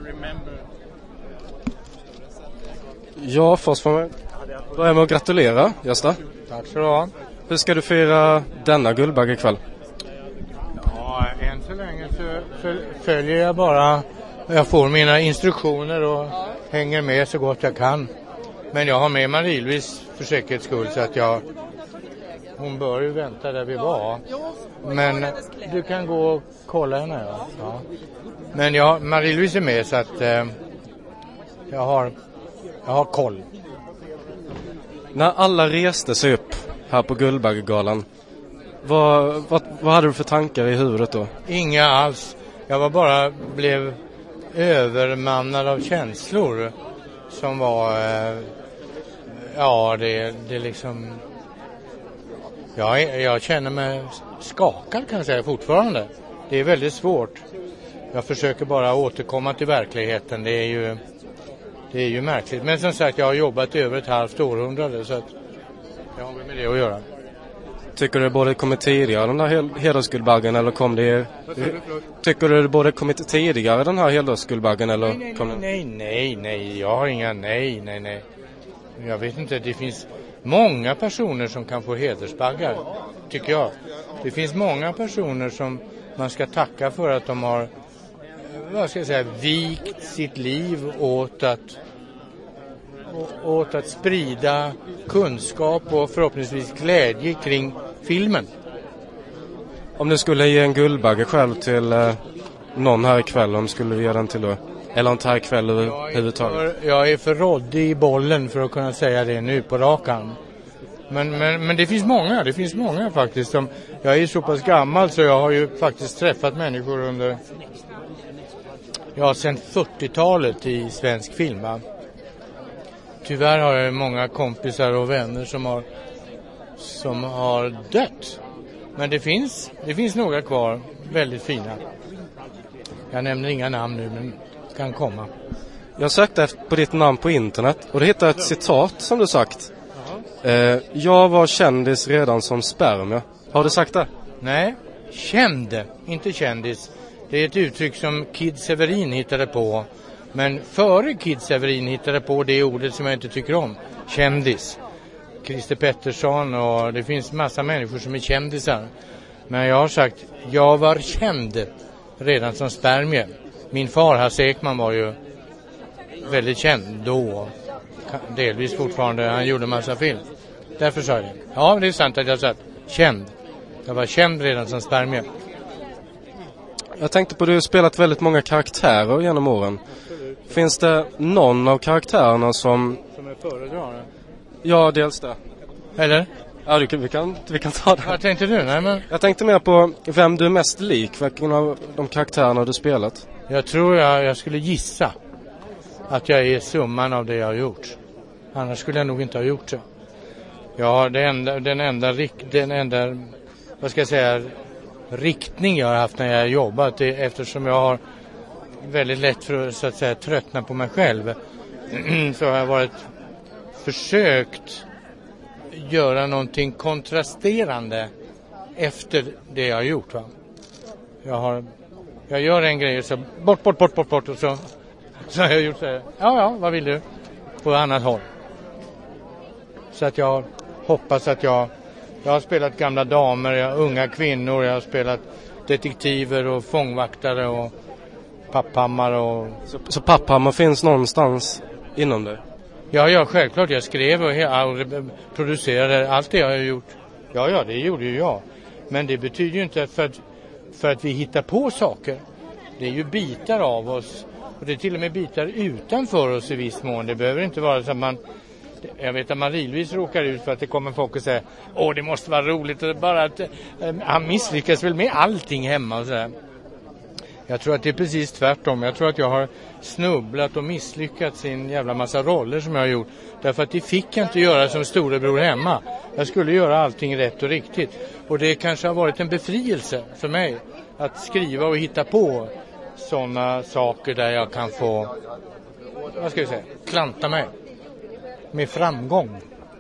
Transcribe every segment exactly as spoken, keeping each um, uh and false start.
Ja, först får man börja med att gratulera, Gösta. Tack så du ha. Hur ska du fira denna Guldbagge ikväll? Ja, än så länge så följer jag bara, jag får mina instruktioner och hänger med så gott jag kan. Men jag har med Marie-Louise för säkerhets skull så att jag, hon bör ju vänta där vi var. Men du kan gå och kolla henne. Ja. Ja. Men jag, Marie-Louise är med så att eh, jag, har, jag har koll. När alla reste sig upp här på Guldbaggegalan, vad, vad, vad hade du för tankar i huvudet då? Inga alls. Jag var bara blev övermannad av känslor som var eh, ja det, det liksom jag, jag känner mig skakad kan jag säga fortfarande. Det är väldigt svårt. Jag försöker bara återkomma till verkligheten. Det är ju det är ju märkligt. Men som sagt, jag har jobbat över ett halvt århundrade så att jag har med det att göra. Tycker du det både kommit tidigare den här hedersguldbaggen eller kom det... Tycker du det både kommit tidigare den här hedersguldbaggen eller nej, nej, kom det... nej, nej, nej, jag har inga nej, nej, nej. Jag vet inte, det finns många personer som kan få hedersbaggar, tycker jag. Det finns många personer som man ska tacka för att de har, vad ska jag säga, vikt sitt liv åt att åt att sprida kunskap och förhoppningsvis glädje kring filmen. Om du skulle ge en guldbagge själv till eh, någon här ikväll, om skulle du ge den till då? Eller inte här ikväll överhuvudtaget? Jag är för råddig i bollen för att kunna säga det nu på rakan. Men, men, men det finns många, det finns många faktiskt. Som, jag är så pass gammal så jag har ju faktiskt träffat människor under, ja, sedan fyrtiotalet i svensk film, va? Tyvärr har jag många kompisar och vänner som har som har dött. Men det finns det finns några kvar, väldigt fina. Jag nämner inga namn nu, men kan komma. Jag sökte efter på ditt namn på internet och det hittade ett citat som du sagt. Eh, jag var kändis redan som spermie. Har du sagt det? Nej, kände, inte kändis. Det är ett uttryck som Kid Severin hittade på. Men före Kid Severin hittade på det ordet som jag inte tycker om. Kändis. Christer Pettersson och det finns massa människor som är kändisar. Men jag har sagt, jag var känd redan som spermie. Min far, Hasse Ekman, var ju väldigt känd då. Delvis fortfarande, han gjorde massa film. Därför sa jag det. Ja, det är sant att jag sagt känd. Jag var känd redan som spermie. Jag tänkte på att du har spelat väldigt många karaktärer genom åren. Finns det någon av karaktärerna som... Som är föredragande? Ja, dels det. Eller? Ja, du, vi, kan, vi kan ta det. Vad tänkte du? Nej, men... Jag tänkte mer på vem du är mest lik, vilken av de karaktärerna du spelat. Jag tror jag, jag skulle gissa att jag är summan av det jag har gjort. Annars skulle jag nog inte ha gjort det. Ja, det enda, den enda, den enda, vad ska jag säga, riktning jag har haft när jag har jobbat, det, eftersom jag har väldigt lätt för att, så att säga, tröttna på mig själv, så har jag varit försökt göra någonting kontrasterande efter det jag har gjort, va? Jag har jag gör en grej och så bort bort bort bort bort och så så har jag gjort så här. Ja ja, vad vill du? På annat håll. Så att jag hoppas att jag jag har spelat gamla damer, jag har unga kvinnor, jag har spelat detektiver och fångvaktare och papphammar och så, så papphammar finns någonstans inom det. Ja, ja, självklart. Jag skrev och, och producerade allt det jag har gjort. Ja, ja, det gjorde ju jag. Men det betyder ju inte att för, att för att vi hittar på saker. Det är ju bitar av oss. Och det är till och med bitar utanför oss i viss mån. Det behöver inte vara så att man... Jag vet att Marie-Louise råkar ut för att det kommer folk och säger åh, det måste vara roligt. Och bara att, äh, han misslyckas väl med allting hemma och sådär. Jag tror att det är precis tvärtom. Jag tror att jag har snubblat och misslyckats i en jävla massa roller som jag har gjort. Därför att det fick jag inte göra som storebror hemma. Jag skulle göra allting rätt och riktigt. Och det kanske har varit en befrielse för mig att skriva och hitta på sådana saker där jag kan få, vad ska jag säga, klanta mig med framgång.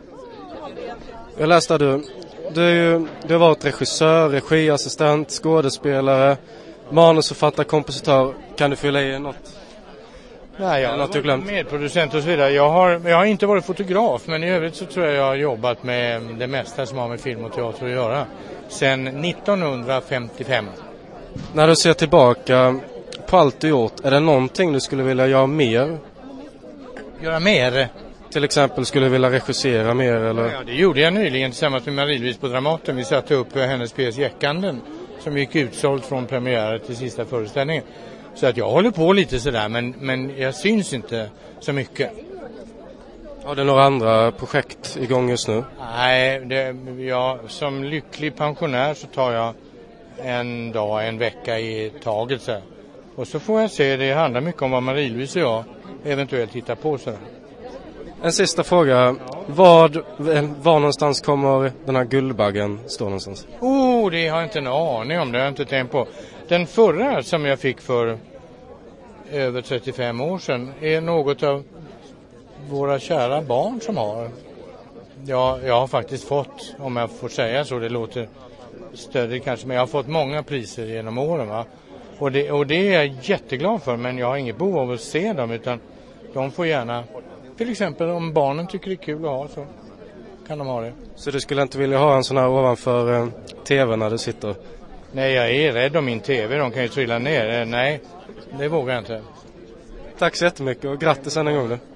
Jag läste att du, du, är ju, du har varit regissör, regiassistent, skådespelare, manusförfattare, kompositör. Kan du fylla i något? Nej, jag Eller något har du glömt? varit medproducent och så vidare. Jag har, jag har inte varit fotograf, men i övrigt så tror jag jag har jobbat med det mesta som har med film och teater att göra. Sedan nittonhundrafemtiofem. När du ser tillbaka på allt du gjort, är det någonting du skulle vilja göra mer? Göra mer? Till exempel skulle du vilja regissera mer eller? Ja, det gjorde jag nyligen tillsammans med Marie-Louise på Dramaten. Vi satte upp hennes pjäs Jäckanden som gick utsåld från premiär till sista föreställningen. Så att jag håller på lite sådär, men, men jag syns inte så mycket. Har du några andra projekt igång just nu? Nej, det, jag, som lycklig pensionär så tar jag en dag, en vecka i taget så här. Och så får jag se, det handlar mycket om vad Marie-Louise och jag eventuellt hittar på sådär. En sista fråga. Vad, var någonstans kommer den här Guldbaggen stå någonstans? Oh, det har jag inte en aning om, det har jag inte tänkt på. Den förra som jag fick för över trettiofem år sedan är något av våra kära barn som har. Ja, jag har faktiskt fått, om jag får säga så, det låter större kanske, men jag har fått många priser genom åren va. Och det, och det är jag jätteglad för, men jag har inget behov av att se dem, utan de får gärna, till exempel om barnen tycker det är kul att ha så kan de ha det. Så du skulle inte vilja ha en sån här ovanför eh, tv när du sitter? Nej, jag är rädd om min tv, de kan ju trilla ner. Nej, det vågar jag inte. Tack så jättemycket och grattis än en gång då.